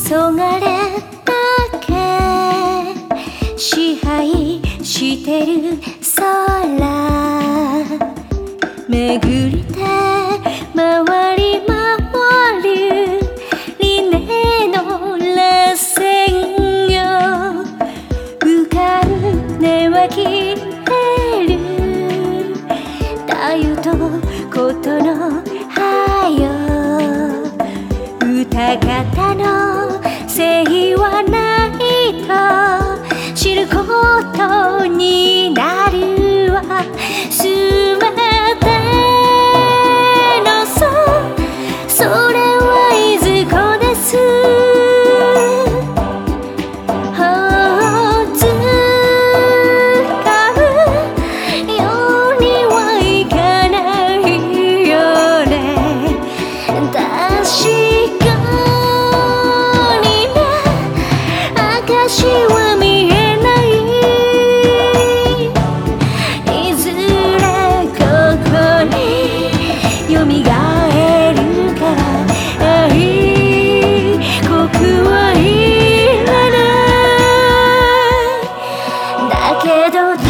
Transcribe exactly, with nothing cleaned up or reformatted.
れだけ支配してる空巡って回り回るリネの螺旋よ浮かんでは消える太陽とことの葉よ歌方のせいはないと知ることになるわすべてのそそれはいずこです使うようにはいかないよね確か証は見えないいずれここによみがえるから愛告はいらないだけど